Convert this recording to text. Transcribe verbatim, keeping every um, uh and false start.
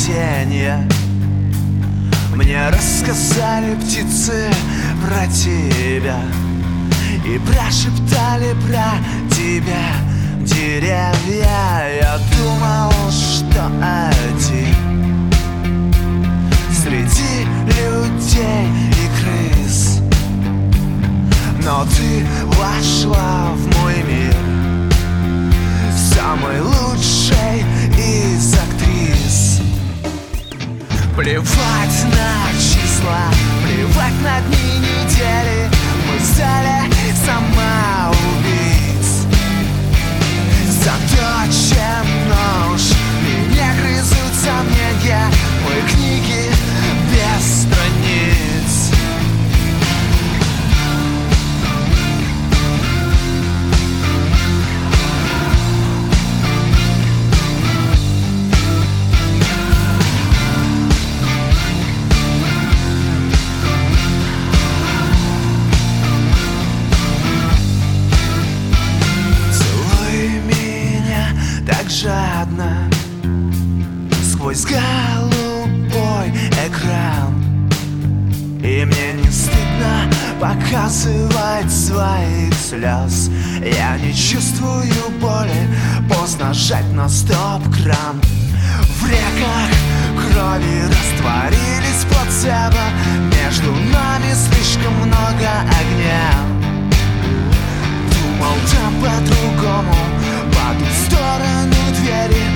цветения. Мне рассказали птицы про тебя и прошептали про тебя деревья. Я думал, что один среди людей и крыс, но ты вошла в мой мир, самой лучшей из актрис. Плевать на числа, плевать на дни недели, мы стали самоубийц. За то, чем нож, меня грызут сомнения, мои книги без страниц. Так жадно сквозь голубой экран, и мне не стыдно показывать своих слез. Я не чувствую боли, поздно жать на стоп-кран. В реках крови растворились плацебо, между нами слишком много огня. Думал там по-другому, по ту сторону двери,